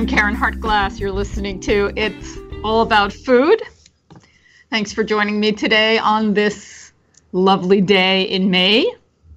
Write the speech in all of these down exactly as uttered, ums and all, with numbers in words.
Karen Hartglass. You're listening to It's All About Food. Thanks for joining me today on this lovely day in May.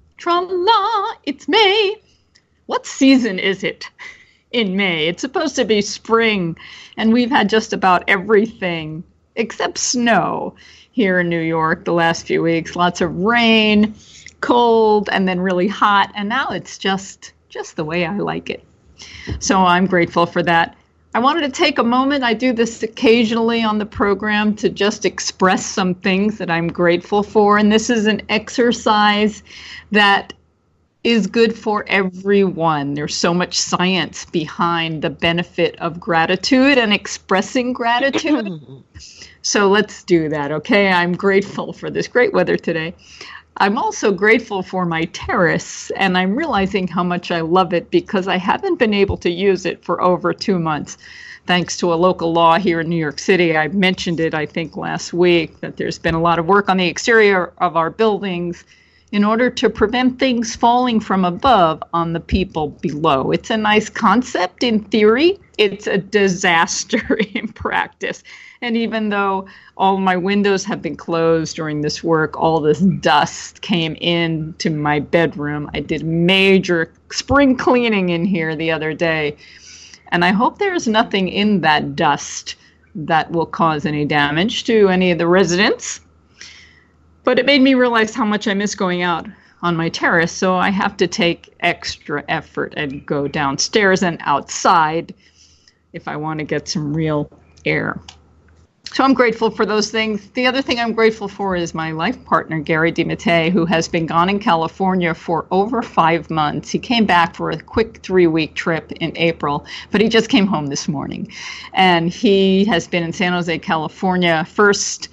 Tra-la, it's May. What season is it in May? It's supposed to be spring, and we've had just about everything except snow here in New York the last few weeks. Lots of rain, cold, and then really hot, and now it's just, just the way I like it. So I'm grateful for that. I wanted to take a moment, I do this occasionally on the program, to just express some things that I'm grateful for. And this is an exercise that is good for everyone. There's so much science behind the benefit of gratitude and expressing gratitude. So let's do that, okay? I'm grateful for this great weather today. I'm also grateful for my terrace, and I'm realizing how much I love it because I haven't been able to use it for over two months. Thanks to a local law here in New York City. I mentioned it, I think, last week, that there's been a lot of work on the exterior of our buildings in order to prevent things falling from above on the people below. It's a nice concept in theory. It's a disaster in practice. And even though all my windows have been closed during this work, all this dust came into my bedroom. I did major spring cleaning in here the other day. And I hope there's nothing in that dust that will cause any damage to any of the residents. But it made me realize how much I miss going out on my terrace. So I have to take extra effort and go downstairs and outside if I want to get some real air. So I'm grateful for those things. The other thing I'm grateful for is my life partner, Gary DiMattei, who has been gone in California for over five months. He came back for a quick three-week trip in April, but he just came home this morning. And he has been in San Jose, California, first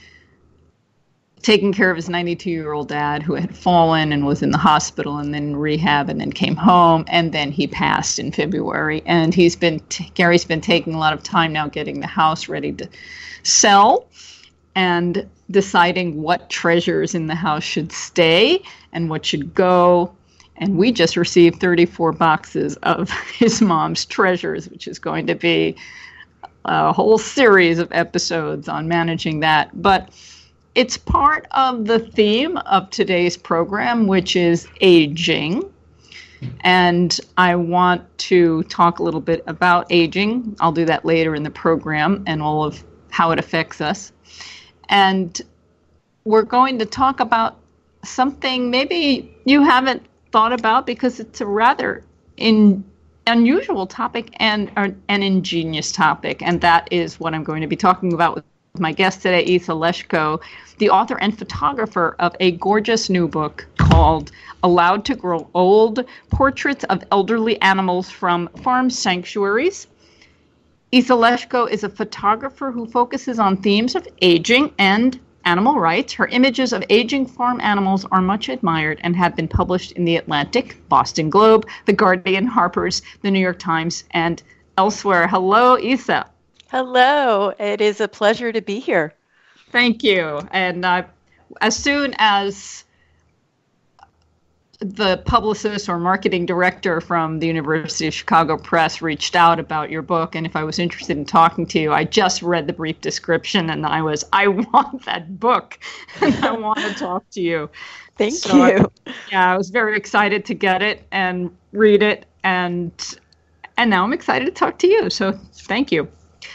taking care of his ninety-two-year-old dad who had fallen and was in the hospital and then in rehab and then came home, and then he passed in February. And he's been, t- Gary's been taking a lot of time now getting the house ready to sell and deciding what treasures in the house should stay and what should go. And we just received thirty-four boxes of his mom's treasures, which is going to be a whole series of episodes on managing that. But it's part of the theme of today's program, which is aging. And I want to talk a little bit about aging. I'll do that later in the program and all of how it affects us. And we're going to talk about something maybe you haven't thought about because it's a rather in, unusual topic and uh, an ingenious topic. And that is what I'm going to be talking about with my guest today, Isa Leshko, the author and photographer of a gorgeous new book called Allowed to Grow Old, Portraits of Elderly Animals from Farm Sanctuaries. Isa Leshko is a photographer who focuses on themes of aging and animal rights. Her images of aging farm animals are much admired and have been published in The Atlantic, Boston Globe, The Guardian, Harper's, The New York Times, and elsewhere. Hello, Isa. Hello. It is a pleasure to be here. Thank you. And uh, as soon as the publicist or marketing director from the University of Chicago Press reached out about your book, and if I was interested in talking to you, I just read the brief description, and I was, I want that book, and I want to talk to you. Thank so you. I, yeah, I was very excited to get it and read it, and and now I'm excited to talk to you. So thank you.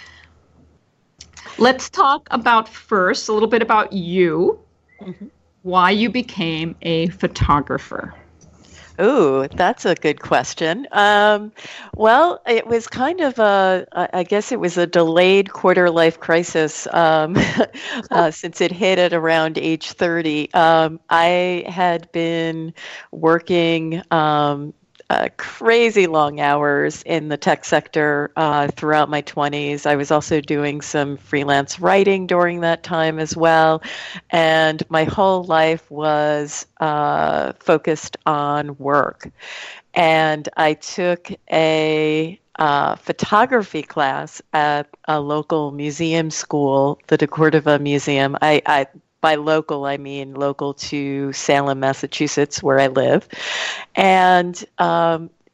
Let's talk about first a little bit about you, mm-hmm. why you became a photographer. Ooh, that's a good question. Um, well, it was kind of a, I guess it was a delayed quarter life crisis um, uh, since it hit at around age thirty. Um, I had been working um, Uh, crazy long hours in the tech sector uh, throughout my twenties. I was also doing some freelance writing during that time as well. And my whole life was uh, focused on work. And I took a uh, photography class at a local museum school, the De Cordova Museum. I, I By local, I mean local to Salem, Massachusetts, where I live. And um,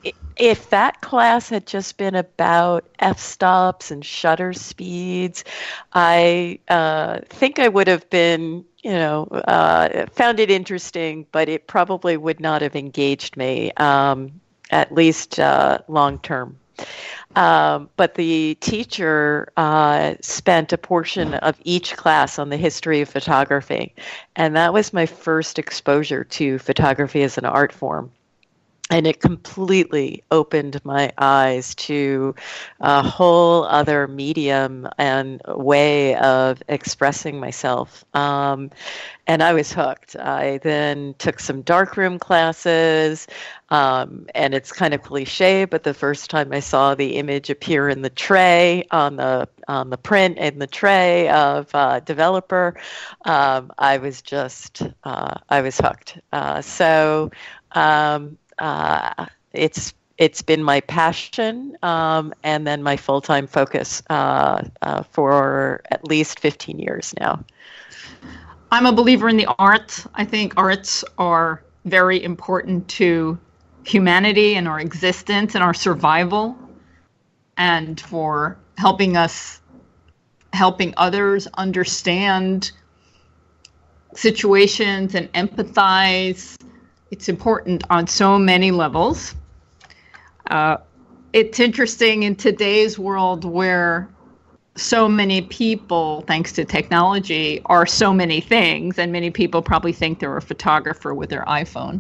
if that class had just been about f-stops and shutter speeds, I uh, think I would have been, you know, uh, found it interesting, but it probably would not have engaged me, um, at least uh, long term. Um, but the teacher uh, spent a portion of each class on the history of photography, and that was my first exposure to photography as an art form. And it completely opened my eyes to a whole other medium and way of expressing myself. Um, and I was hooked. I then took some darkroom classes, um, and it's kind of cliche, but the first time I saw the image appear in the tray, on the on the print in the tray of uh, developer, um, I was just, uh, I was hooked. Uh, so, um, Uh, it's it's been my passion, um, and then my full-time focus uh, uh, for at least fifteen years now. I'm a believer in the arts. I think arts are very important to humanity and our existence and our survival, and for helping us, helping others understand situations and empathize. It's important on so many levels. Uh, it's interesting in today's world where so many people, thanks to technology, are so many things, and many people probably think they're a photographer with their iPhone.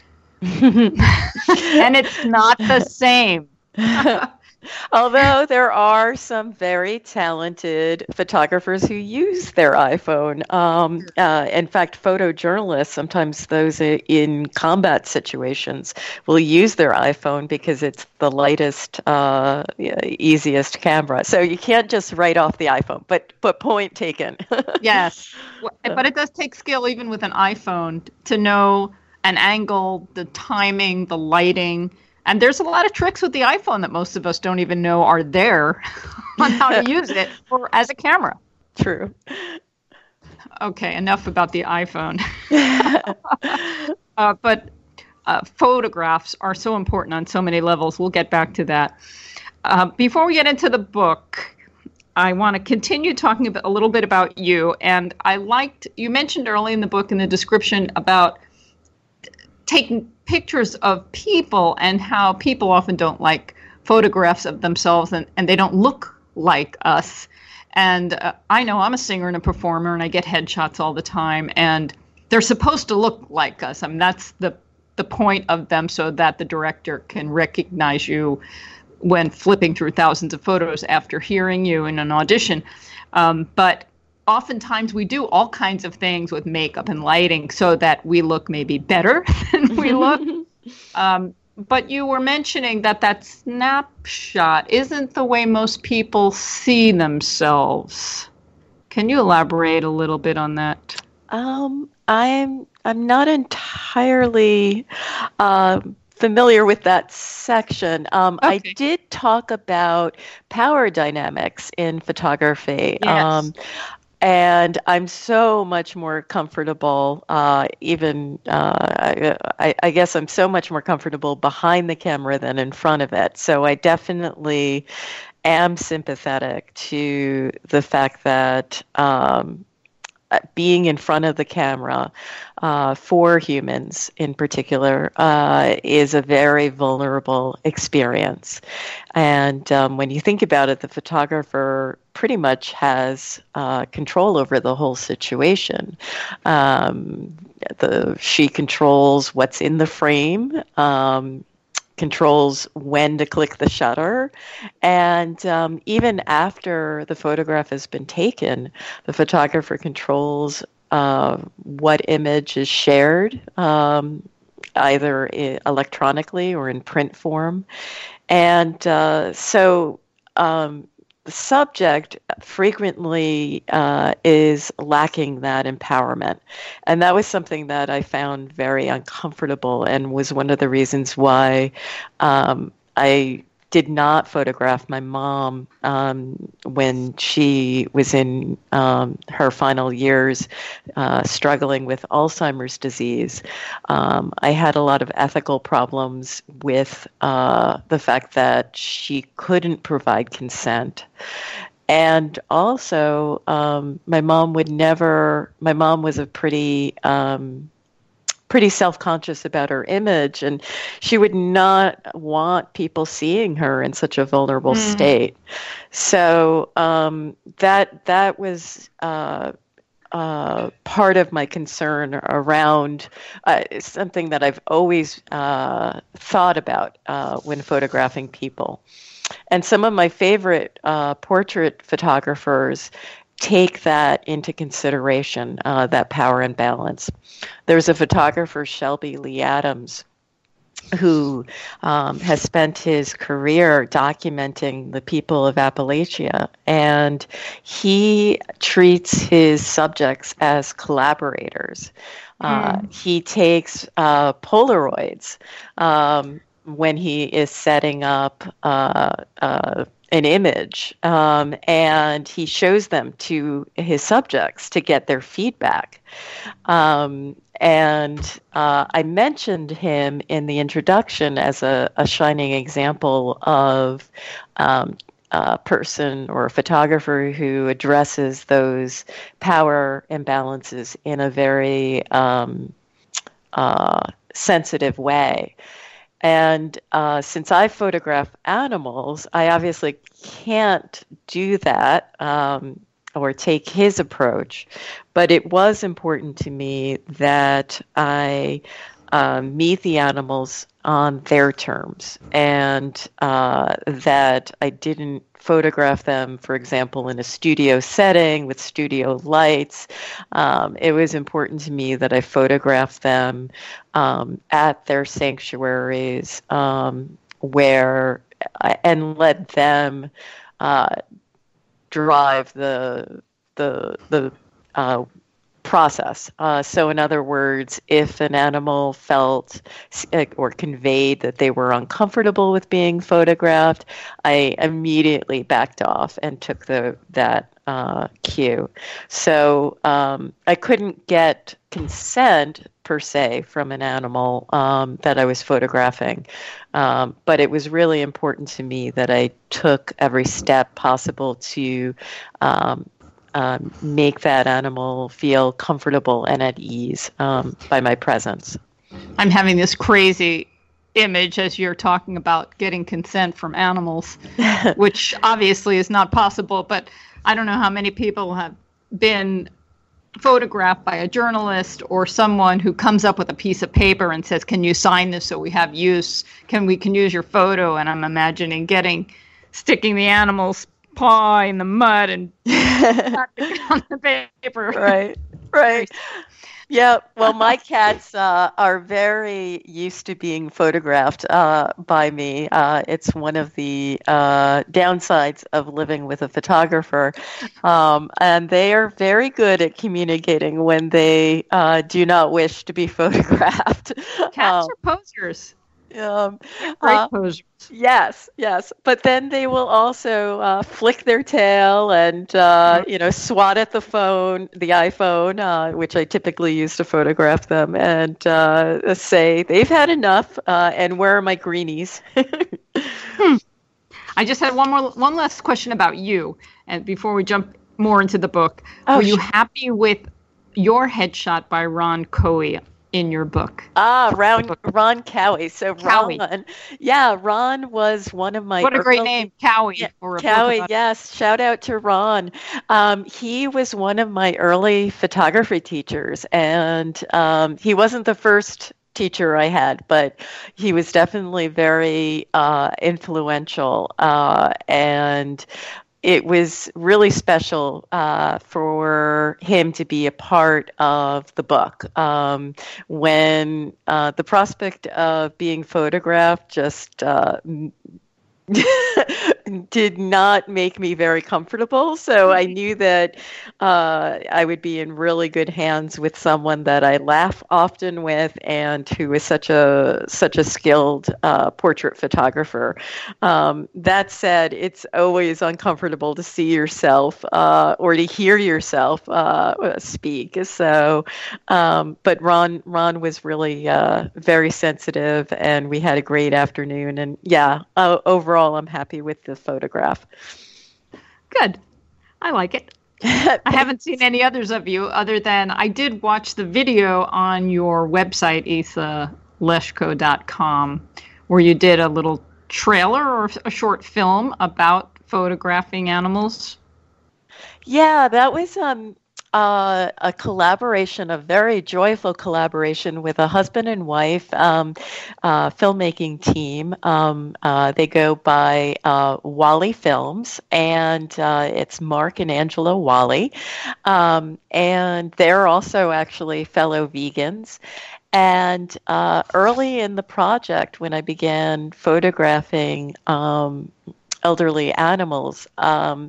And it's not the same. Although there are some very talented photographers who use their iPhone. Um, uh, in fact, photojournalists, sometimes those in combat situations, will use their iPhone because it's the lightest, uh, easiest camera. So you can't just write off the iPhone, but, but point taken. Yes, but it does take skill even with an iPhone to know an angle, the timing, the lighting. And there's a lot of tricks with the iPhone that most of us don't even know are there on how to use it for, as a camera. True. Okay, enough about the iPhone. uh, but uh, photographs are so important on so many levels. We'll get back to that. Uh, before we get into the book, I want to continue talking a little bit about you. And I liked, you mentioned early in the book in the description about taking pictures of people and how people often don't like photographs of themselves, and, and they don't look like us. And uh, I know I'm a singer and a performer, and I get headshots all the time, and they're supposed to look like us. I mean, that's the, the point of them, so that the director can recognize you when flipping through thousands of photos after hearing you in an audition. Um, but oftentimes we do all kinds of things with makeup and lighting so that we look maybe better than we look. Um, but you were mentioning that that snapshot isn't the way most people see themselves. Can you elaborate a little bit on that? Um, I'm I'm not entirely uh, familiar with that section. Um, okay. I did talk about power dynamics in photography. Yes. Um, And I'm so much more comfortable, uh, even, uh, I, I guess I'm so much more comfortable behind the camera than in front of it. So I definitely am sympathetic to the fact that um, being in front of the camera uh, for humans in particular uh, is a very vulnerable experience. And um, when you think about it, the photographer pretty much has uh, control over the whole situation. Um, the she controls what's in the frame, um, controls when to click the shutter, and um, even after the photograph has been taken, the photographer controls uh, what image is shared, um, either electronically or in print form. And uh, so um, the subject frequently uh, is lacking that empowerment. And that was something that I found very uncomfortable and was one of the reasons why um, I did not photograph my mom um, when she was in um, her final years uh, struggling with Alzheimer's disease. Um, I had a lot of ethical problems with uh, the fact that she couldn't provide consent. And also, um, my mom would never, my mom was a pretty, um, pretty self-conscious about her image, and she would not want people seeing her in such a vulnerable mm. state. So um, that that was uh, uh, part of my concern around uh, something that I've always uh, thought about uh, when photographing people. And some of my favorite uh, portrait photographers take that into consideration, uh, that power and balance. There's a photographer, Shelby Lee Adams, who um, has spent his career documenting the people of Appalachia, and he treats his subjects as collaborators. Mm. Uh, he takes uh, Polaroids um, when he is setting up uh, uh, an image, um, and he shows them to his subjects to get their feedback. Um, and uh, I mentioned him in the introduction as a, a shining example of um, a person or a photographer who addresses those power imbalances in a very um, uh, sensitive way. And uh, since I photograph animals, I obviously can't do that um, or take his approach. But it was important to me that I um, meet the animals on their terms, and uh, that I didn't photograph them, for example, in a studio setting with studio lights. Um, it was important to me that I photograph them um, at their sanctuaries, um, where and let them uh, drive the the the uh, process. Uh, so in other words, if an animal felt or conveyed that they were uncomfortable with being photographed, I immediately backed off and took the that uh, cue. So um, I couldn't get consent per se from an animal um, that I was photographing, um, but it was really important to me that I took every step possible to um, Um, make that animal feel comfortable and at ease um, by my presence. I'm having this crazy image as you're talking about getting consent from animals, which obviously is not possible, but I don't know how many people have been photographed by a journalist or someone who comes up with a piece of paper and says, can you sign this so we have use? Can we can use your photo? And I'm imagining getting, sticking the animal's paw in the mud and on the paper. Right, right. Yeah, well, my cats uh, are very used to being photographed uh, by me. Uh, it's one of the uh, downsides of living with a photographer. Um, and they are very good at communicating when they uh, do not wish to be photographed. Cats um, are posers. Um, Great uh, posers. Yes, yes. But then they will also uh, flick their tail and, uh, you know, swat at the phone, the iPhone, uh, which I typically use to photograph them, and uh, say, they've had enough, uh, and where are my greenies? hmm. I just had one more, one last question about you, and before we jump more into the book. Oh, were you sure. happy with your headshot by Ron Cowie in your book? Ah, Ron, Ron Cowie. So Cowie. Ron, yeah, Ron was one of my. What a great early, name, Cowie. Yeah, Cowie, yes. Shout out to Ron. Um, he was one of my early photography teachers, and um, he wasn't the first teacher I had, but he was definitely very uh, influential, uh, and it was really special uh, for him to be a part of the book. Um, when uh, the prospect of being photographed just uh, did not make me very comfortable. So I knew that uh, I would be in really good hands with someone that I laugh often with, and who is such a such a skilled uh, portrait photographer. Um, that said, it's always uncomfortable to see yourself uh, or to hear yourself uh, speak. So, um, but Ron Ron was really uh, very sensitive, and we had a great afternoon. And yeah, uh, overall, I'm happy with the photograph. Good. I like it. I haven't seen any others of you other than I did watch the video on your website, isa leshko dot com, where you did a little trailer or a short film about photographing animals. Yeah, that was um, uh, a collaboration, a very joyful collaboration with a husband and wife um, uh, filmmaking team. Um, uh, they go by uh, Wally Films, and uh, it's Mark and Angela Wally. Um, and they're also actually fellow vegans. And uh, early in the project, when I began photographing um, elderly animals, um,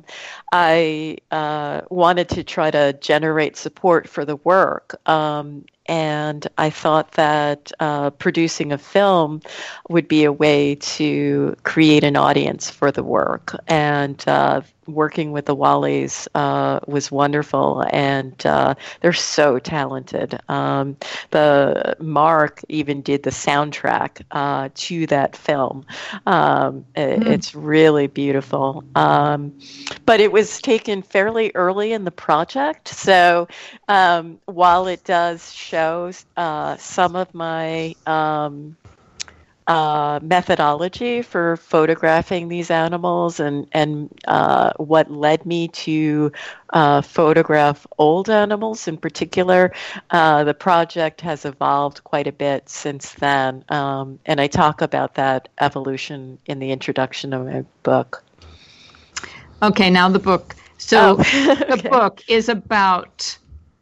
I uh, wanted to try to generate support for the work. Um, and I thought that uh, producing a film would be a way to create an audience for the work. And uh, working with the Wallies uh, was wonderful, and uh, they're so talented. Um, the Mark even did the soundtrack uh, to that film. Um, it, mm. It's really beautiful. Um, but it was taken fairly early in the project, so um, while it does show uh, some of my um, Uh, methodology for photographing these animals, and and uh, what led me to uh, photograph old animals in particular. Uh, the project has evolved quite a bit since then, um, and I talk about that evolution in the introduction of my book. Okay, now the book. So oh, the okay. book is about,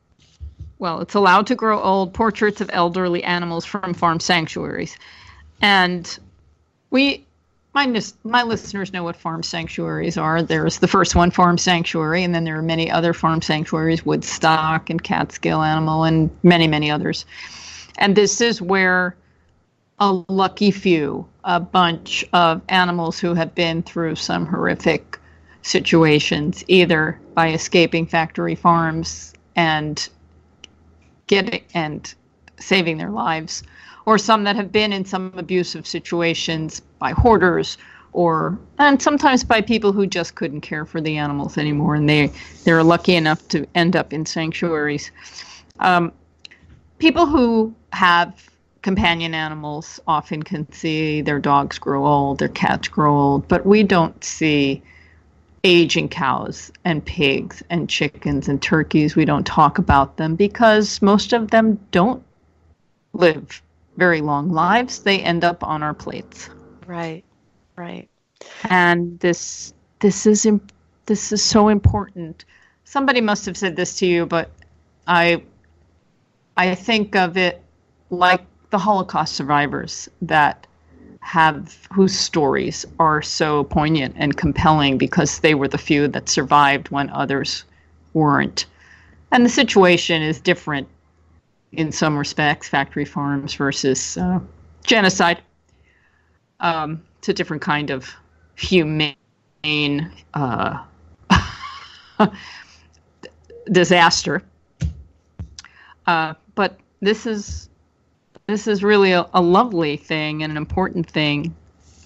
well, it's allowed to grow old, portraits of elderly animals from farm sanctuaries. And we, my, my listeners know what farm sanctuaries are. There's the first one, Farm Sanctuary, and then there are many other farm sanctuaries, Woodstock and Catskill Animal, and many, many others. And this is where a lucky few, a bunch of animals who have been through some horrific situations, either by escaping factory farms and getting and saving their lives, or some that have been in some abusive situations by hoarders, or and sometimes by people who just couldn't care for the animals anymore, and they they're lucky enough to end up in sanctuaries. Um, people who have companion animals often can see their dogs grow old, their cats grow old, but we don't see aging cows and pigs and chickens and turkeys. We don't talk about them because most of them don't live very long lives. They end up on our plates. Right, right. And this this is imp- this is so important. Somebody must have said this to you, but I I think of it like the Holocaust survivors that have whose stories are so poignant and compelling because they were the few that survived when others weren't. And the situation is different in some respects, factory farms versus uh, genocide. Um, it's a different kind of humane uh, disaster. Uh, but this is this is really a, a lovely thing and an important thing.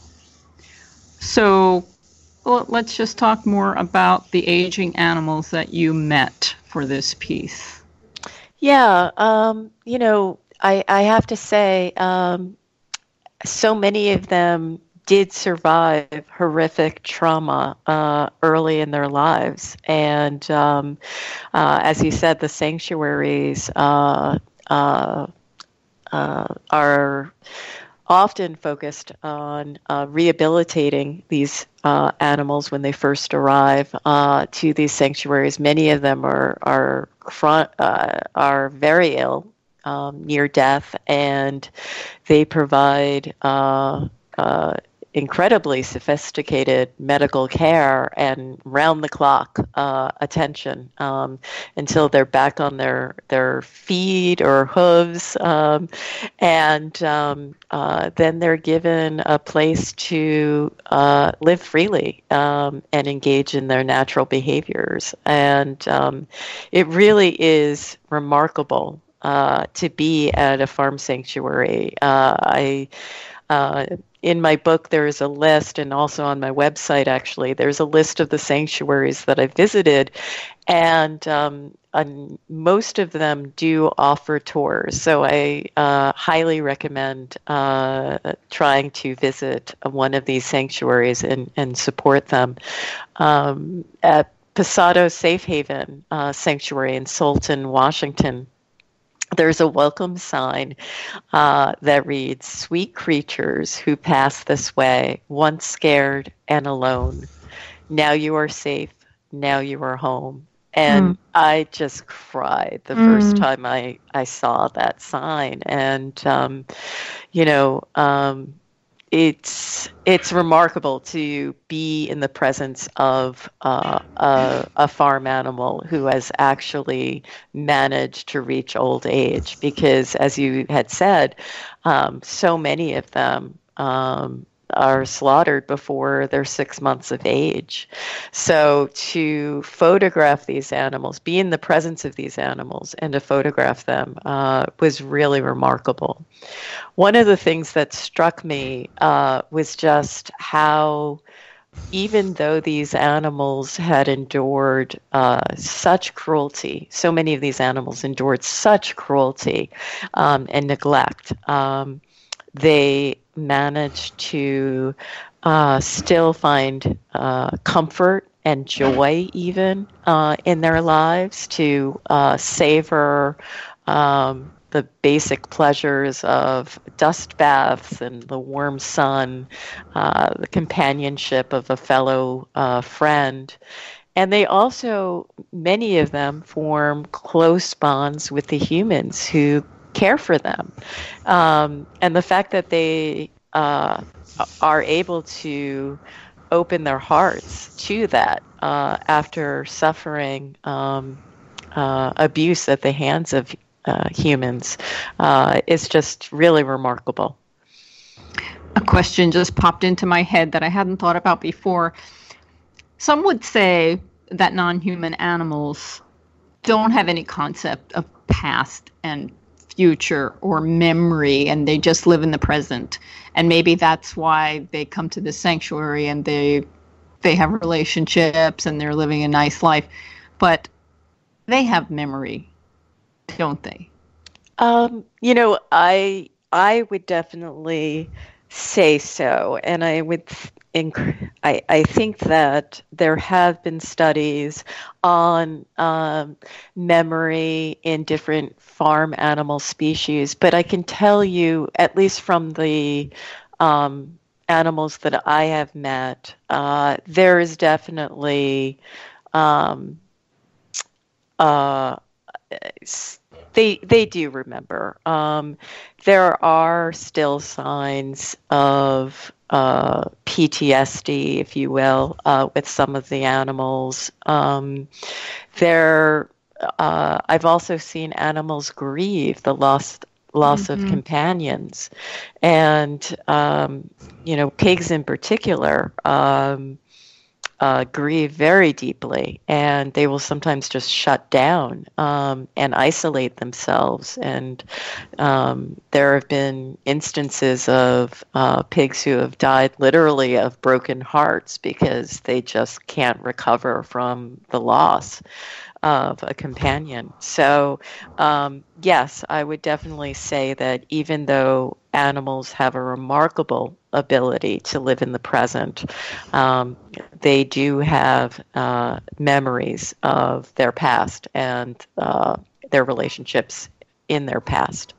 So well, let's just talk more about the aging animals that you met for this piece. Yeah, um, you know, I, I have to say, um, so many of them did survive horrific trauma uh, early in their lives. And um, uh, as you said, the sanctuaries uh, uh, uh, are often focused on uh, rehabilitating these uh, animals when they first arrive uh, to these sanctuaries. Many of them are are front, uh, are very ill, um, near death, and they provide uh, uh, incredibly sophisticated medical care and round-the-clock uh, attention um, until they're back on their their feet or hooves, um, and um, uh, then they're given a place to uh, live freely um, and engage in their natural behaviors. And um, it really is remarkable uh, to be at a farm sanctuary. Uh, I uh, In my book, there is a list, and also on my website, actually, there's a list of the sanctuaries that I've visited, and, um, and most of them do offer tours. So I uh, highly recommend uh, trying to visit one of these sanctuaries and, and support them. Um, at Pasado Safe Haven uh, Sanctuary in Sultan, Washington, there's a welcome sign uh, that reads, "Sweet creatures who pass this way, once scared and alone. Now you are safe. Now you are home." And mm. I just cried the mm. first time I, I saw that sign. And, um, you know, um, it's it's remarkable to be in the presence of uh, a, a farm animal who has actually managed to reach old age, because, as you had said, um, so many of them um, are slaughtered before they're six months of age. So to photograph these animals, be in the presence of these animals, and to photograph them uh, was really remarkable. One of the things that struck me uh, was just how, even though these animals had endured uh, such cruelty, so many of these animals endured such cruelty um, and neglect, um, they managed to uh, still find uh, comfort and joy even uh, in their lives, to uh, savor um, the basic pleasures of dust baths and the warm sun, uh, the companionship of a fellow uh, friend. And they also, many of them, form close bonds with the humans who care for them. Um, and the fact that they uh, are able to open their hearts to that uh, after suffering um, uh, abuse at the hands of uh, humans uh, is just really remarkable. A question just popped into my head that I hadn't thought about before. Some would say that non-human animals don't have any concept of past and future or memory, and they just live in the present. And maybe that's why they come to this sanctuary and they they have relationships and they're living a nice life. But they have memory, don't they? Um, you know, I I would definitely say so, and I would. Inc- I, I think that there have been studies on um, memory in different farm animal species, but I can tell you, at least from the um, animals that I have met, uh, there is definitely um, uh, They they do remember. Um, there are still signs of uh, P T S D, if you will, uh, with some of the animals. Um, there, uh, I've also seen animals grieve the loss loss mm-hmm. of companions, and um, you know, pigs in particular. Um, Uh, grieve very deeply, and they will sometimes just shut down um, and isolate themselves. And um, there have been instances of uh, pigs who have died literally of broken hearts because they just can't recover from the loss of a companion. So, um, yes, I would definitely say that even though animals have a remarkable ability to live in the present, um, they do have uh, memories of their past and uh, their relationships in their past.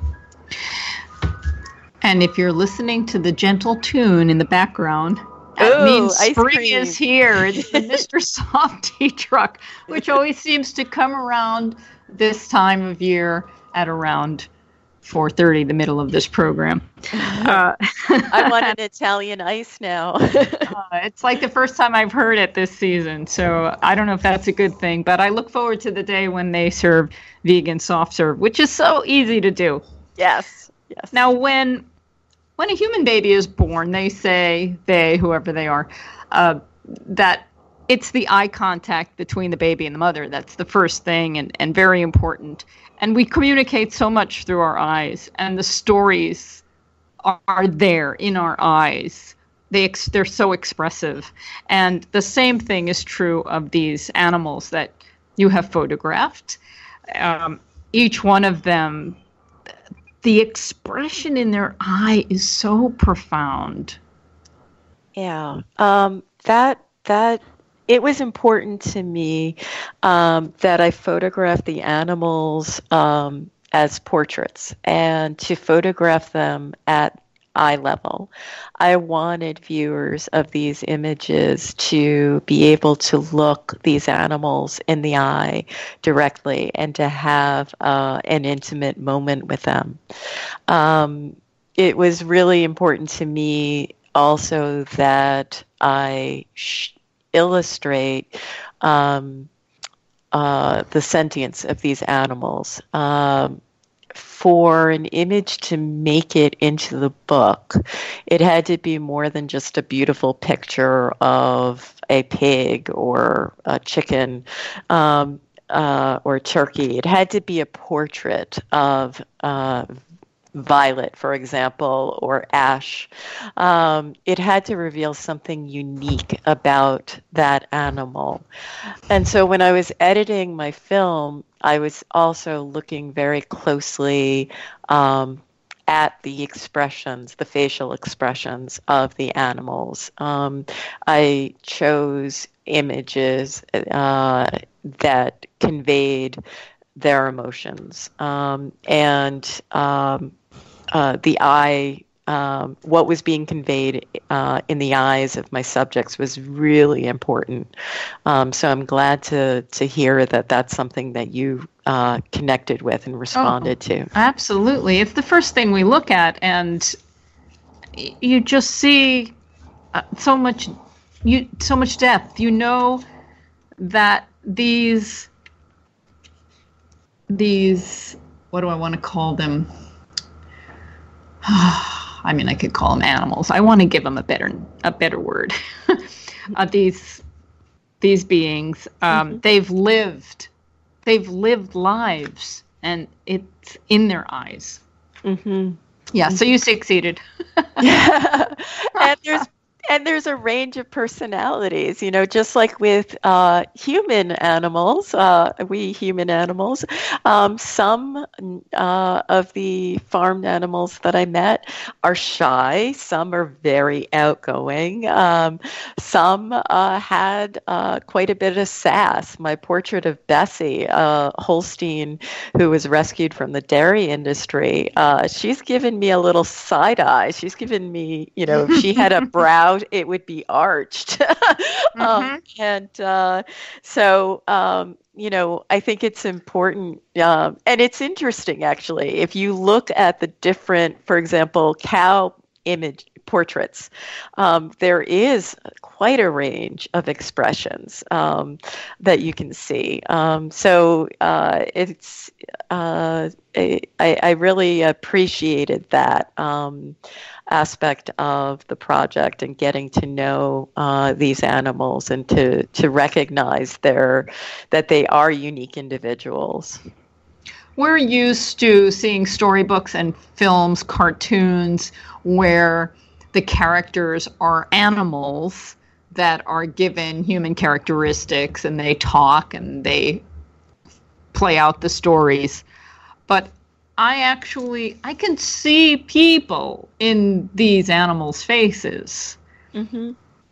And if you're listening to the gentle tune in the background, that Ooh, means spring cream. is here. It's the Mister Softy truck, which always seems to come around this time of year at around four thirty, the middle of this program. Uh, I want an Italian ice now. uh, it's like the first time I've heard it this season, so I don't know if that's a good thing, but I look forward to the day when they serve vegan soft serve, which is so easy to do. Yes, yes. Now, when when a human baby is born, they say, they, whoever they are, uh, that it's the eye contact between the baby and the mother. That's the first thing, and, and very important. And we communicate so much through our eyes, and the stories are, are there in our eyes. They ex- they're so expressive. And the same thing is true of these animals that you have photographed. Um, each one of them, the expression in their eye is so profound. Yeah, um, that that it was important to me um, that I photograph the animals um, as portraits and to photograph them at eye level. I wanted viewers of these images to be able to look these animals in the eye directly and to have uh, an intimate moment with them. Um, it was really important to me also that I sh- illustrate um, uh, the sentience of these animals. Um, for an image to make it into the book, it had to be more than just a beautiful picture of a pig or a chicken um, uh, or turkey. It had to be a portrait of uh, Violet, for example, or Ash. Um, it had to reveal something unique about that animal. And so when I was editing my film, I was also looking very closely um, at the expressions, the facial expressions of the animals. Um, I chose images uh, that conveyed their emotions. Um, and um, uh, the eye, um, what was being conveyed uh, in the eyes of my subjects was really important. Um, so I'm glad to to hear that that's something that you uh, connected with and responded oh, to. Absolutely. It's the first thing we look at, and you just see uh, so much, you so much depth. You know that these these what do I want to call them? I mean, I could call them animals. I want to give them a better a better word. uh, these these beings, um, mm-hmm. they've lived, they've lived lives, and it's in their eyes. Mm-hmm. Yeah. So you succeeded. Yeah. And there's And there's a range of personalities, you know, just like with uh, human animals, uh, we human animals. Um, some uh, of the farmed animals that I met are shy. Some are very outgoing. Um, some uh, had uh, quite a bit of sass. My portrait of Bessie, uh, Holstein, who was rescued from the dairy industry, uh, she's given me a little side eye. She's given me, you know, if she had a brow, it would be arched. mm-hmm. um, and uh, so, um, you know, I think it's important. Um, and it's interesting, actually, if you look at the different, for example, cow image portraits, um, there is quite a range of expressions um, that you can see. Um, so uh, it's uh, I, I really appreciated that um, aspect of the project and getting to know uh, these animals and to to recognize their that they are unique individuals. We're used to seeing storybooks and films, cartoons, where the characters are animals that are given human characteristics and they talk and they play out the stories. But I actually, I can see people in these animals' faces. Mm-hmm.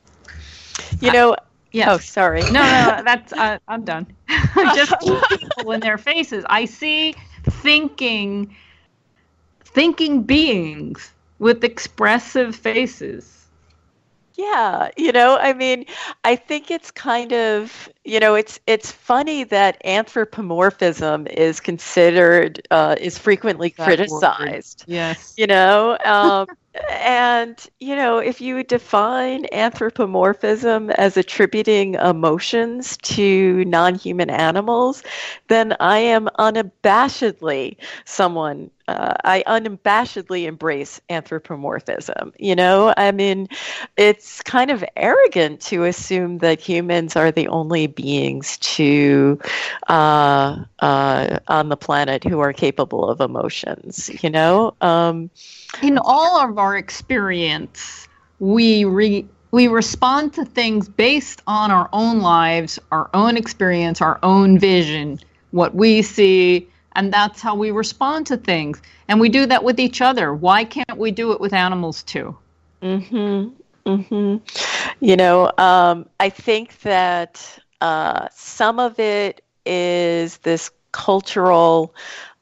You know, Yes. Oh, sorry. No, no, that's uh, I'm done. Just people in their faces. I see thinking, thinking beings with expressive faces. Yeah, you know, I mean, I think it's kind of, you know, it's it's funny that anthropomorphism is considered uh, is frequently That word. criticized. Yes. You know, um, and you know, if you define anthropomorphism as attributing emotions to non-human animals, then I am unabashedly someone. Uh, I unabashedly embrace anthropomorphism. You know, I mean, it's kind of arrogant to assume that humans are the only beings to uh, uh, on the planet who are capable of emotions. You know. Um, In all of our experience, we re- we respond to things based on our own lives, our own experience, our own vision, what we see, and that's how we respond to things. And we do that with each other. Why can't we do it with animals too? mhm. Mhm. You know, um, I think that uh, some of it is this cultural.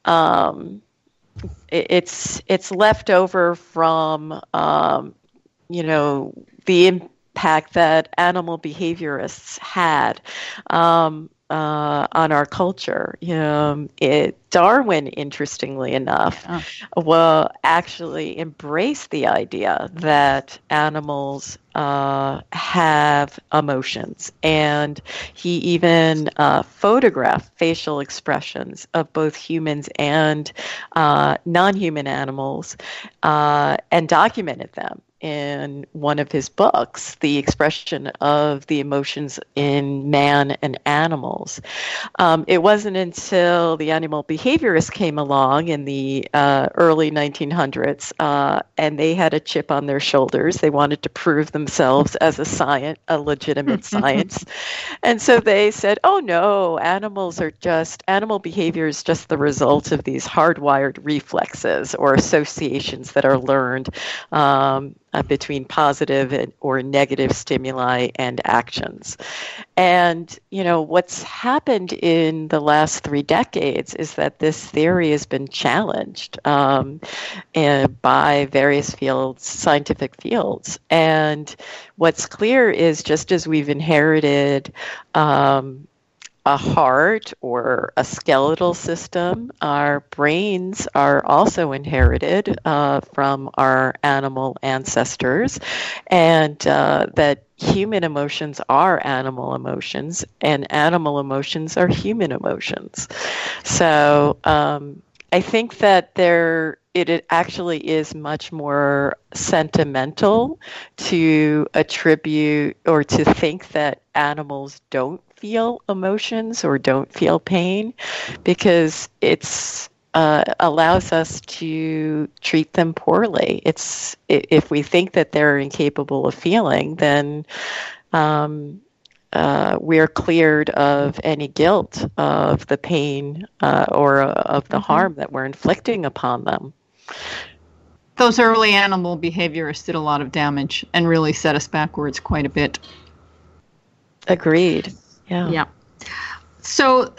Um, it, it's it's left over from um, you know the impact that animal behaviorists had um, uh, on our culture. You know, it, Darwin, interestingly enough, Yeah. well, actually embraced the idea that animals uh, have emotions, and he even uh, photographed facial expressions of both humans and uh, non-human animals, uh, and documented them in one of his books, The Expression of the Emotions in Man and Animals. Um, it wasn't until the animal behaviorists came along in the uh, early nineteen hundreds, uh, and they had a chip on their shoulders. They wanted to prove themselves as a science, a legitimate science. And so they said, oh no, animals are just, animal behavior is just the result of these hardwired reflexes or associations that are learned um, uh, between positive and, or negative stimuli and actions. And, you know, what's happened in the last three decades is that this theory has been challenged um, and by various fields, scientific fields. And what's clear is just as we've inherited um, a heart or a skeletal system, our brains are also inherited uh, from our animal ancestors, and uh, that human emotions are animal emotions, and animal emotions are human emotions. So um, I think that there it, it actually is much more sentimental to attribute or to think that animals don't feel emotions or don't feel pain, because it's uh, allows us to treat them poorly. It's if we think that they're incapable of feeling, then um, uh, we're cleared of any guilt of the pain uh, or uh, of the Mm-hmm. harm that we're inflicting upon them. Those early animal behaviorists did a lot of damage and really set us backwards quite a bit. Agreed. Yeah. Yeah. So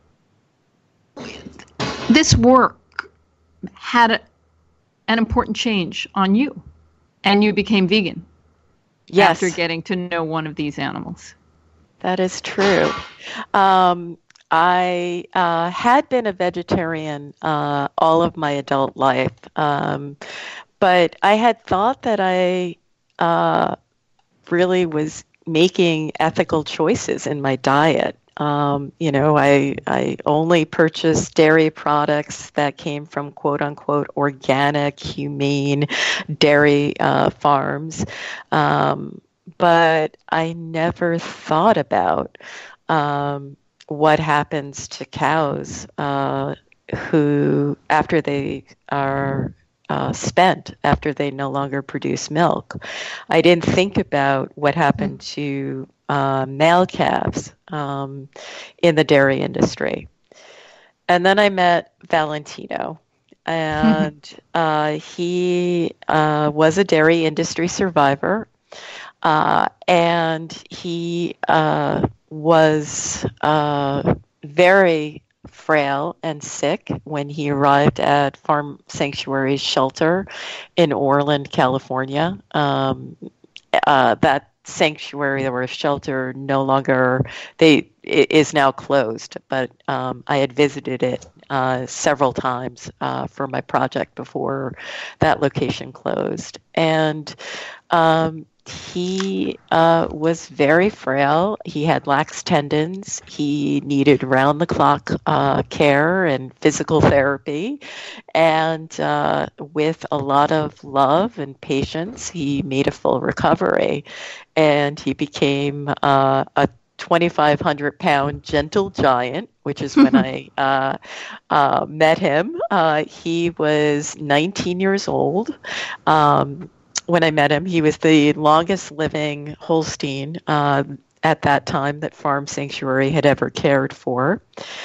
this work had a, an important change on you, and you became vegan. Yes. After getting to know one of these animals. That is true. Um, I uh, had been a vegetarian uh, all of my adult life, um, but I had thought that I uh, really was making ethical choices in my diet. Um, you know, I I only purchased dairy products that came from quote unquote organic, humane dairy uh, farms, um, but I never thought about um, what happens to cows uh, who, after they are uh, spent, after they no longer produce milk. I didn't think about what happened to uh, male calves um, in the dairy industry. And then I met Valentino, and uh, he uh, was a dairy industry survivor, uh, and he uh, was uh, very frail and sick when he arrived at Farm Sanctuary's shelter in Orland, California. Um, uh, that sanctuary or shelter no longer they it is now closed, but um, I had visited it uh, several times uh, for my project before that location closed. And um, he uh, was very frail. He had lax tendons. He needed round-the-clock uh, care and physical therapy. And uh, with a lot of love and patience, he made a full recovery. And he became uh, a twenty-five hundred pound gentle giant, which is when I uh, uh, met him. Uh, he was nineteen years old. Um, when I met him, he was the longest living Holstein uh, at that time that Farm Sanctuary had ever cared for.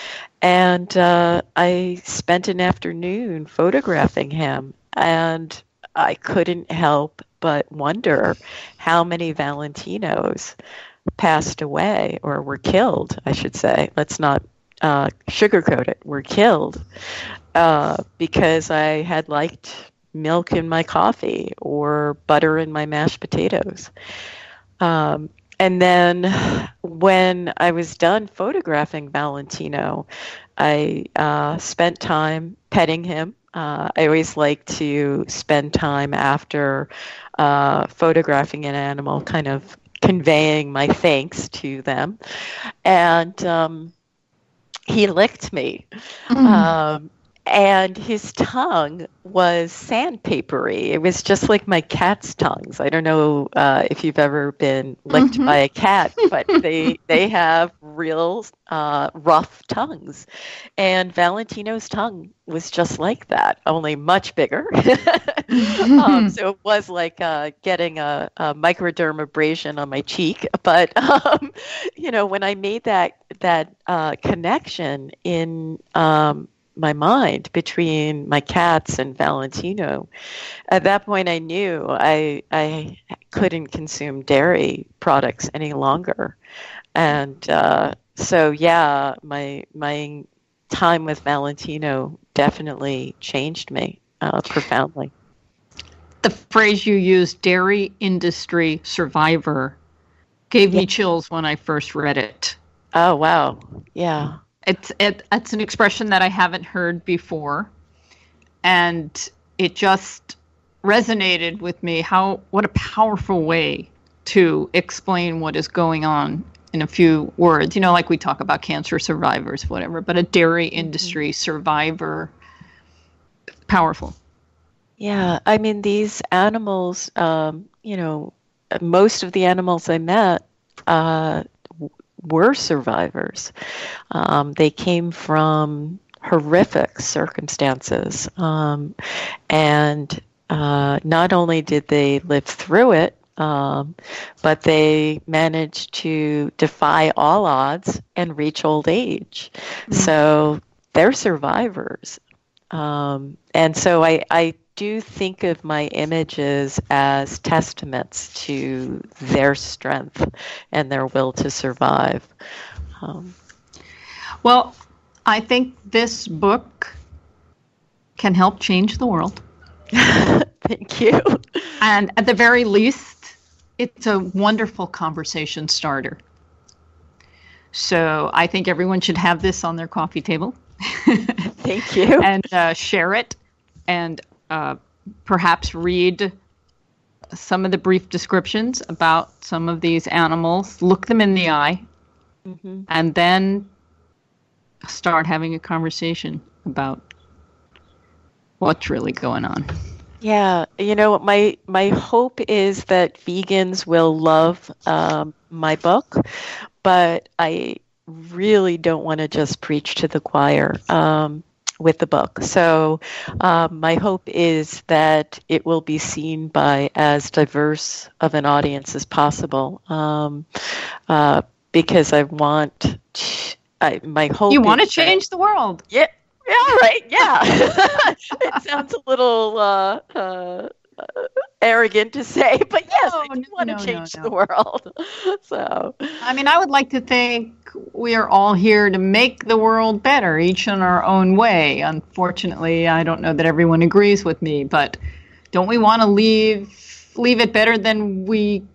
And uh, I spent an afternoon photographing him, and I couldn't help but wonder how many Valentinos passed away, or were killed, I should say. Let's not uh, sugarcoat it. Were killed uh, because I had liked milk in my coffee or butter in my mashed potatoes. Um, and then when I was done photographing Valentino, I uh, spent time petting him. Uh, I always like to spend time after uh, photographing an animal, kind of conveying my thanks to them. And um, he licked me. Mm. Um, and his tongue was sandpapery. It was just like my cat's tongues. I don't know uh, if you've ever been licked mm-hmm. by a cat, but they they have real uh, rough tongues. And Valentino's tongue was just like that, only much bigger. mm-hmm. um, so it was like uh, getting a, a microderm abrasion on my cheek. But um, you know, when I made that that uh, connection in um, my mind between my cats and Valentino, at that point I knew I I couldn't consume dairy products any longer. And uh, so yeah, my my time with Valentino definitely changed me uh, profoundly. The phrase you used, dairy industry survivor, gave yeah. me chills when I first read it. Oh wow. Yeah. It's it, it's an expression that I haven't heard before, and it just resonated with me. How what a powerful way to explain what is going on in a few words. You know, like we talk about cancer survivors, whatever, but a dairy industry mm-hmm. survivor, powerful. Yeah, I mean, these animals, um, you know, most of the animals I met uh, were survivors. Um, they came from horrific circumstances. Um, and uh, not only did they live through it, um, but they managed to defy all odds and reach old age. Mm-hmm. So they're survivors. Um, and so I, I do think of my images as testaments to their strength and their will to survive. Um, well, I think this book can help change the world. Thank you. And at the very least, it's a wonderful conversation starter. So I think everyone should have this on their coffee table. Thank you. And uh, share it, and uh, perhaps read some of the brief descriptions about some of these animals. Look them in the eye, mm-hmm. and then start having a conversation about what's really going on. Yeah, you know, my my hope is that vegans will love um, my book, but I really don't want to just preach to the choir um, with the book. So um, my hope is that it will be seen by as diverse of an audience as possible, um, uh, because I want, to, I, my hope You want to is change that, the world. Yeah, yeah, right, yeah. It sounds a little uh, uh, arrogant to say, but yes, no, I do no, want to no, change no, no. the world. So, I mean, I would like to think we are all here to make the world better, each in our own way. Unfortunately, I don't know that everyone agrees with me, but don't we want to leave leave it better than we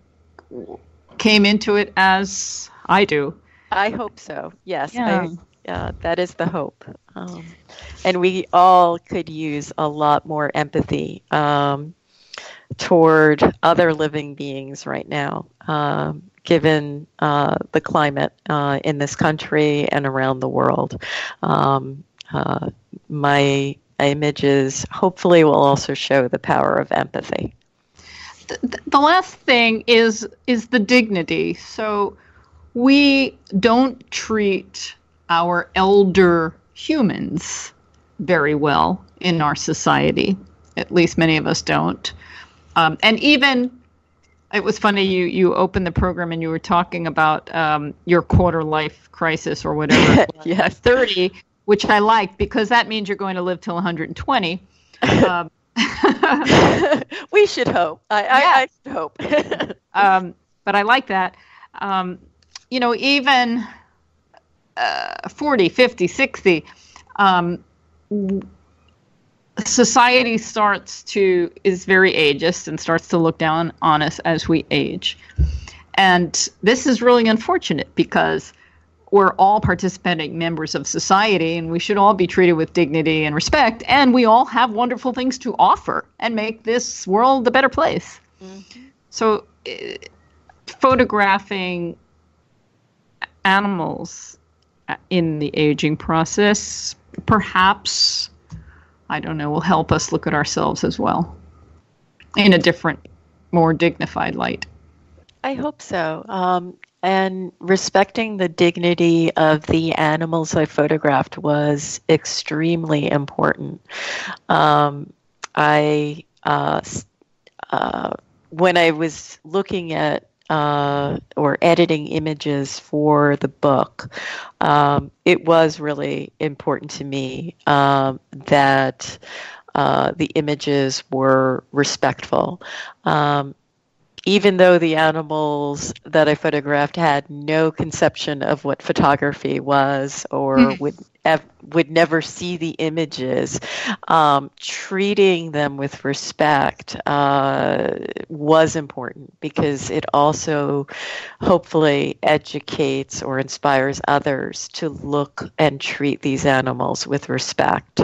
came into it as I do. I hope so. Yes. Yeah. I, yeah, that is the hope. Um, and we all could use a lot more empathy um, toward other living beings right now, um, given uh, the climate uh, in this country and around the world. Um, uh, my images hopefully will also show the power of empathy. The, the last thing is is the dignity. So we don't treat our elder humans very well in our society. At least many of us don't. Um, and even, it was funny, you, you opened the program and you were talking about um, your quarter life crisis or whatever. Yes. thirty, which I like because that means you're going to live till one hundred twenty. Um, we should hope. I, I, yeah. I should hope. um, but I like that. Um, you know, even uh, forty, fifty, sixty, um, society starts to, is very ageist and starts to look down on us as we age. And this is really unfortunate because we're all participating members of society and we should all be treated with dignity and respect. And we all have wonderful things to offer and make this world a better place. Mm-hmm. So uh, photographing animals in the aging process, perhaps, I don't know, will help us look at ourselves as well in a different, more dignified light. I hope so. Um, and respecting the dignity of the animals I photographed was extremely important. Um, I, uh, uh, when I was looking at Uh, or editing images for the book, um, it was really important to me um, that uh, the images were respectful. Um, even though the animals that I photographed had no conception of what photography was or would ev- would never see the images, um, treating them with respect uh, was important because it also hopefully educates or inspires others to look and treat these animals with respect.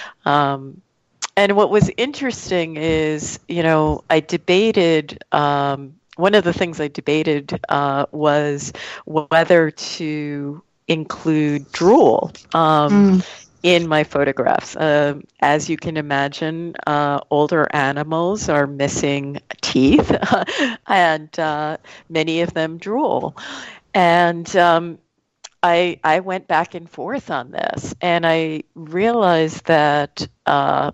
Um, And what was interesting is, you know, I debated, um, one of the things I debated uh, was whether to include drool um, mm. in my photographs. Um, as you can imagine, uh, older animals are missing teeth and uh, many of them drool. And um, I, I went back and forth on this, and I realized that uh,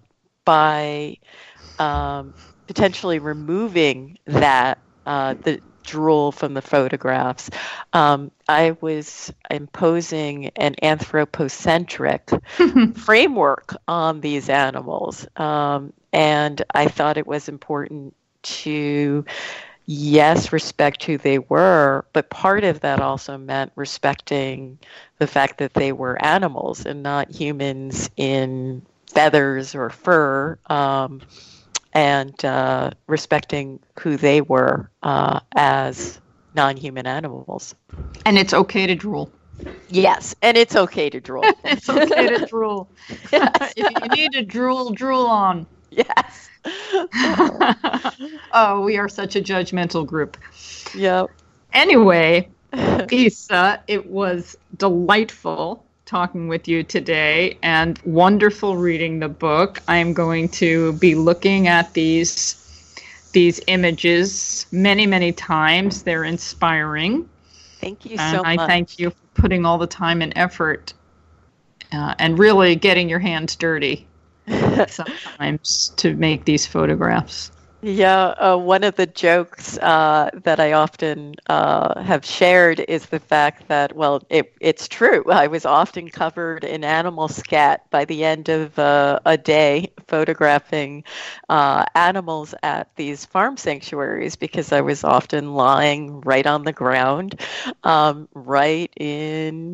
by um, potentially removing that, uh, the drool from the photographs, um, I was imposing an anthropocentric framework on these animals. Um, and I thought it was important to, yes, respect who they were, but part of that also meant respecting the fact that they were animals and not humans in feathers or fur, um, and uh, respecting who they were uh, as non-human animals. And it's okay to drool. Yes, and it's okay to drool. It's okay to drool. Yes. If you need to drool, drool on. Yes. Oh, we are such a judgmental group. Yep. Anyway, Isa, it was delightful talking with you today and wonderful reading the book. I'm going to be looking at these these images many, many times. They're inspiring. Thank you and so I much. I thank you for putting all the time and effort uh, and really getting your hands dirty sometimes to make these photographs. Yeah, uh, one of the jokes uh, that I often uh, have shared is the fact that, well, it, it's true. I was often covered in animal scat by the end of uh, a day photographing uh, animals at these farm sanctuaries because I was often lying right on the ground, um, right in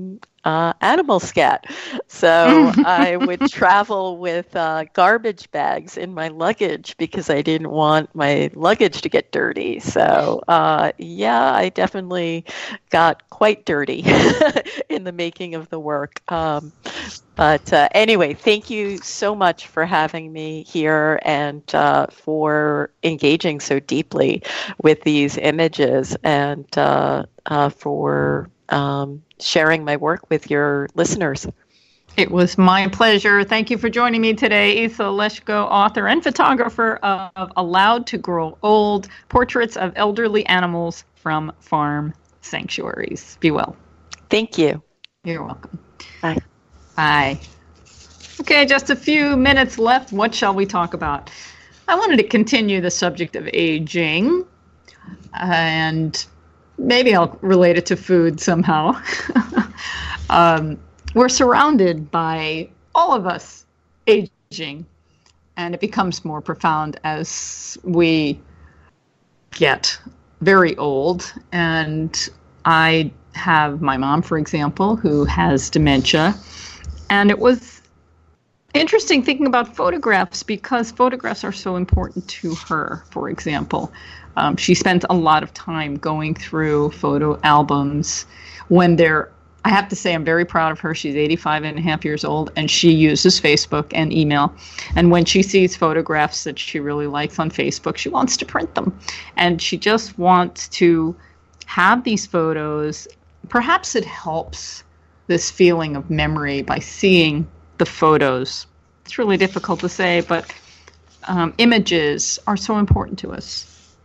uh, animal scat. So I would travel with uh, garbage bags in my luggage because I didn't want my luggage to get dirty. So uh, yeah, I definitely got quite dirty in the making of the work. Um, But uh, anyway, thank you so much for having me here and uh, for engaging so deeply with these images and uh, uh, for um, sharing my work with your listeners. It was my pleasure. Thank you for joining me today, Isa Leshko, author and photographer of Allowed to Grow Old, Portraits of Elderly Animals from Farm Sanctuaries. Be well. Thank you. You're welcome. Bye. Bye. Okay, just a few minutes left. What shall we talk about? I wanted to continue the subject of aging, and maybe I'll relate it to food somehow. um, we're surrounded by all of us aging, and it becomes more profound as we get very old. And I have my mom, for example, who has dementia. And it was interesting thinking about photographs because photographs are so important to her, for example. Um, she spent a lot of time going through photo albums when they're, I have to say I'm very proud of her. She's eighty-five and a half years old and she uses Facebook and email. And when she sees photographs that she really likes on Facebook, she wants to print them. And she just wants to have these photos. Perhaps it helps this feeling of memory by seeing the photos. It's really difficult to say, but um, images are so important to us.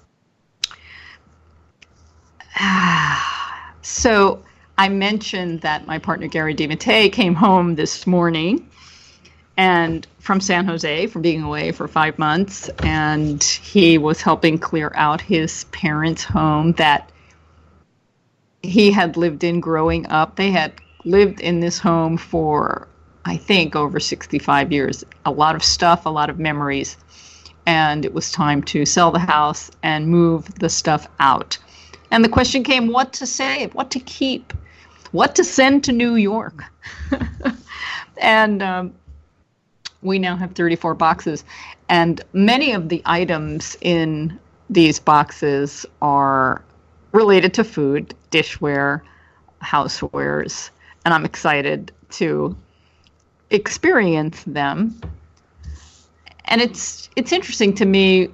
So I mentioned that my partner Gary DeMattei came home this morning and from San Jose, from being away for five months, and he was helping clear out his parents' home that he had lived in growing up. They had lived in this home for, I think, over sixty-five years. A lot of stuff, a lot of memories. And it was time to sell the house and move the stuff out. And the question came, what to save, what to keep, what to send to New York. And um, we now have thirty-four boxes. And many of the items in these boxes are related to food, dishware, housewares, and I'm excited to experience them. And it's it's interesting to me,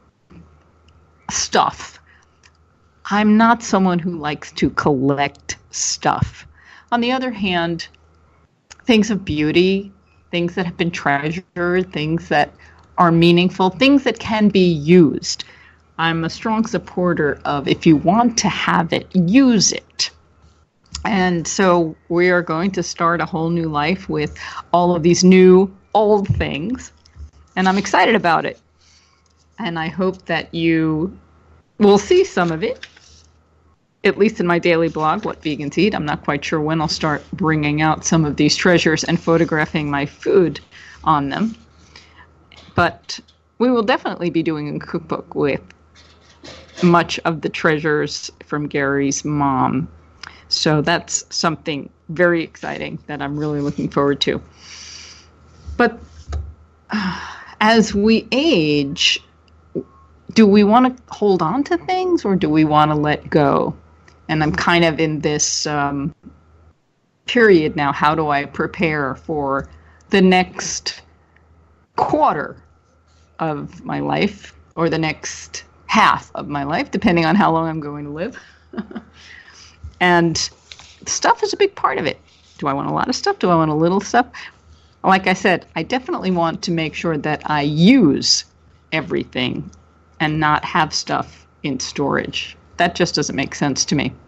stuff. I'm not someone who likes to collect stuff. On the other hand, things of beauty, things that have been treasured, things that are meaningful, things that can be used. I'm a strong supporter of if you want to have it, use it. And so we are going to start a whole new life with all of these new old things. And I'm excited about it. And I hope that you will see some of it, at least in my daily blog, What Vegans Eat. I'm not quite sure when I'll start bringing out some of these treasures and photographing my food on them. But we will definitely be doing a cookbook with much of the treasures from Gary's mom. So that's something very exciting that I'm really looking forward to. But uh, as we age, do we want to hold on to things or do we want to let go? And I'm kind of in this um, period now. How do I prepare for the next quarter of my life or the next half of my life, depending on how long I'm going to live? And stuff is a big part of it. Do I want a lot of stuff? Do I want a little stuff? Like I said, I definitely want to make sure that I use everything and not have stuff in storage. That just doesn't make sense to me.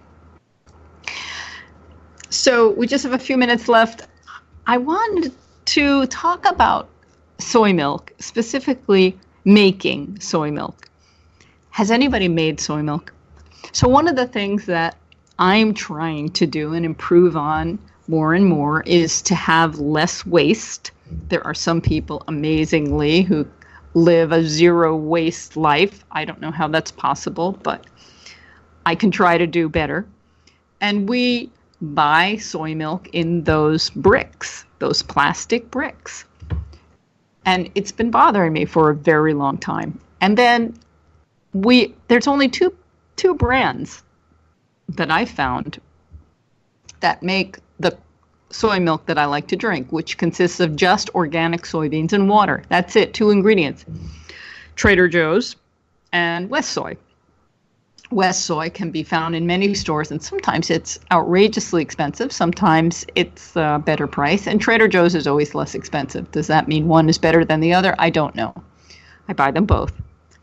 So we just have a few minutes left. I wanted to talk about soy milk, specifically making soy milk. Has anybody made soy milk? So one of the things that I'm trying to do and improve on more and more is to have less waste. There are some people, amazingly, who live a zero waste life. I don't know how that's possible, but I can try to do better. And we buy soy milk in those bricks, those plastic bricks. And it's been bothering me for a very long time. And then we there's only two two brands that I found that make the soy milk that I like to drink, which consists of just organic soybeans and water. That's it, two ingredients. Trader Joe's and West Soy. West Soy can be found in many stores, and sometimes it's outrageously expensive. Sometimes it's a better price, and Trader Joe's is always less expensive. Does that mean one is better than the other? I don't know. I buy them both.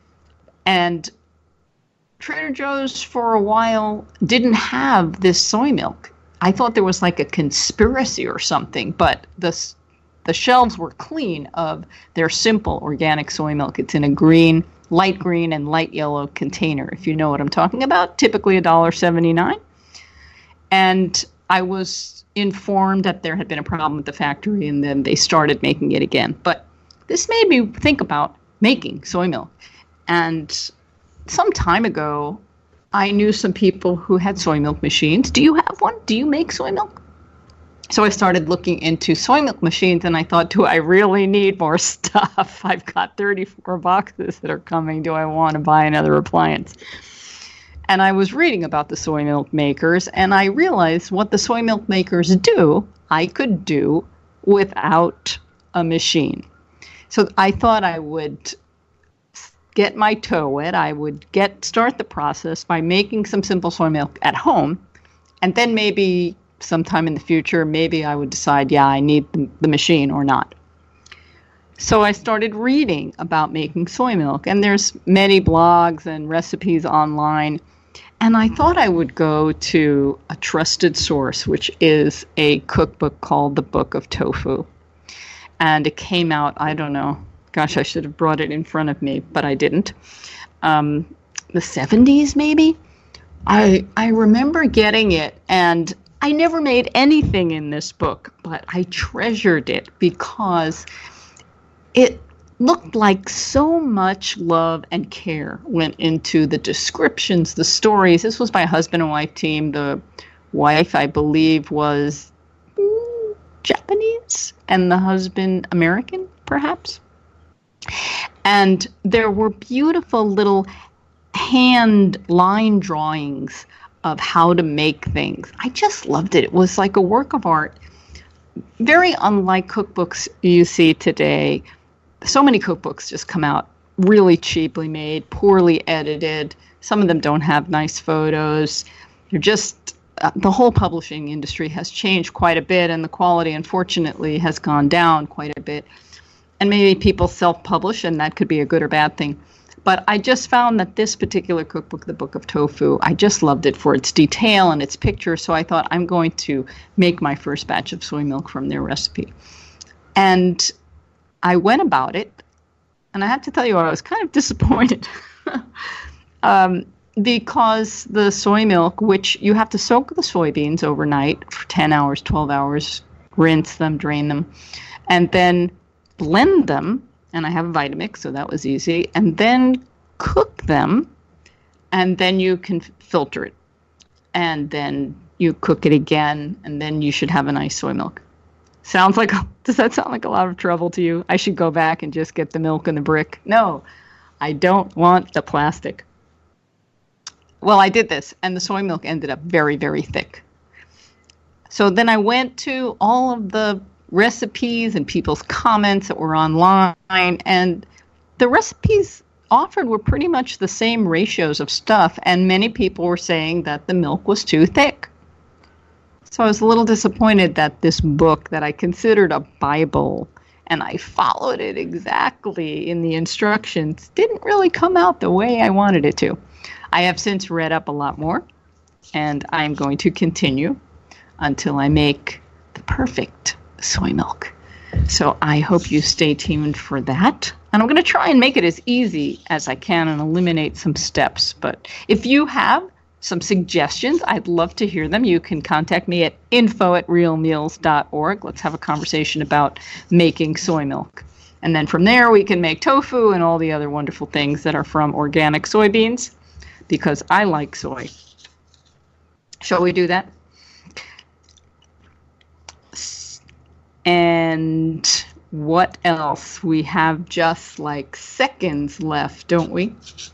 And Trader Joe's for a while didn't have this soy milk. I thought there was like a conspiracy or something, but the the shelves were clean of their simple organic soy milk. It's in a green, light green, and light yellow container, if you know what I'm talking about, typically one dollar seventy-nine. And I was informed that there had been a problem with the factory, and then they started making it again. But this made me think about making soy milk. And some time ago, I knew some people who had soy milk machines. Do you have one? Do you make soy milk? So I started looking into soy milk machines, and I thought, do I really need more stuff? I've got thirty-four boxes that are coming. Do I want to buy another appliance? And I was reading about the soy milk makers, and I realized what the soy milk makers do, I could do without a machine. So I thought I would get my toe wet. I would get start the process by making some simple soy milk at home, and then maybe sometime in the future, maybe I would decide, yeah, I need the, the machine or not. So I started reading about making soy milk, and there's many blogs and recipes online, and I thought I would go to a trusted source, which is a cookbook called The Book of Tofu. And it came out, I don't know, gosh, I should have brought it in front of me, but I didn't. Um, the seventies, maybe? I I remember getting it, and I never made anything in this book, but I treasured it because it looked like so much love and care went into the descriptions, the stories. This was by a husband and wife team. The wife, I believe, was mm, Japanese, and the husband American, perhaps. And there were beautiful little hand line drawings of how to make things. I just loved it. It was like a work of art, very unlike cookbooks you see today. So many cookbooks just come out really cheaply made, poorly edited. Some of them don't have nice photos. They're just, uh, the whole publishing industry has changed quite a bit, and the quality, unfortunately, has gone down quite a bit. And maybe people self-publish, and that could be a good or bad thing. But I just found that this particular cookbook, The Book of Tofu, I just loved it for its detail and its picture. So I thought, I'm going to make my first batch of soy milk from their recipe. And I went about it, and I have to tell you, I was kind of disappointed. um, because the soy milk, which you have to soak the soybeans overnight for ten hours, twelve hours, rinse them, drain them, and then blend them, and I have a Vitamix, so that was easy, and then cook them, and then you can filter it, and then you cook it again, and then you should have a nice soy milk. Sounds like, does that sound like a lot of trouble to you? I should go back and just get the milk in the brick. No, I don't want the plastic. Well, I did this, and the soy milk ended up very, very thick. So then I went to all of the recipes and people's comments that were online, and the recipes offered were pretty much the same ratios of stuff, and many people were saying that the milk was too thick. So I was a little disappointed that this book that I considered a Bible, and I followed it exactly in the instructions, didn't really come out the way I wanted it to. I have since read up a lot more, and I'm going to continue until I make the perfect soy milk. So I hope you stay tuned for that. And I'm going to try and make it as easy as I can and eliminate some steps. But if you have some suggestions, I'd love to hear them. You can contact me at info at real meals dot org. Let's have a conversation about making soy milk. And then from there, we can make tofu and all the other wonderful things that are from organic soybeans, because I like soy. Shall we do that? And what else? We have just like seconds left, don't we?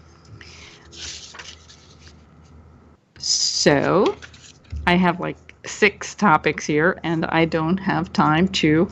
So I have like six topics here, and I don't have time to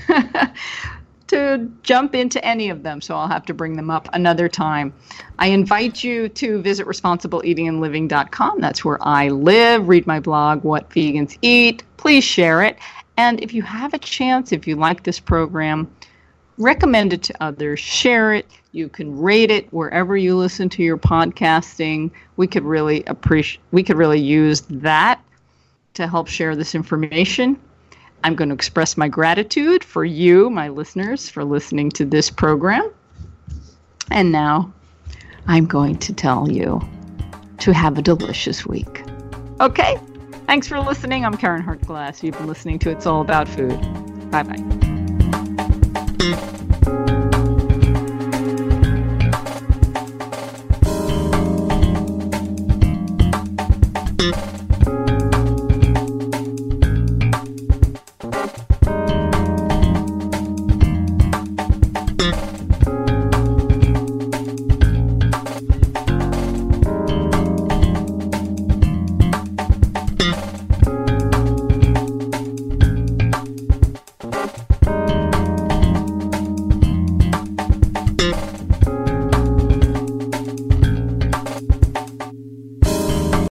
to jump into any of them, so I'll have to bring them up another time. I invite you to visit responsible eating and living dot com. That's where I live. Read my blog, What Vegans Eat. Please share it. And if you have a chance, if you like this program, recommend it to others. Share it. You can rate it wherever you listen to your podcasting. We could really appreciate. We could really use that to help share this information. I'm going to express my gratitude for you, my listeners, for listening to this program. And now I'm going to tell you to have a delicious week. Okay? Thanks for listening. I'm Karen Hartglass. You've been listening to It's All About Food. Bye-bye.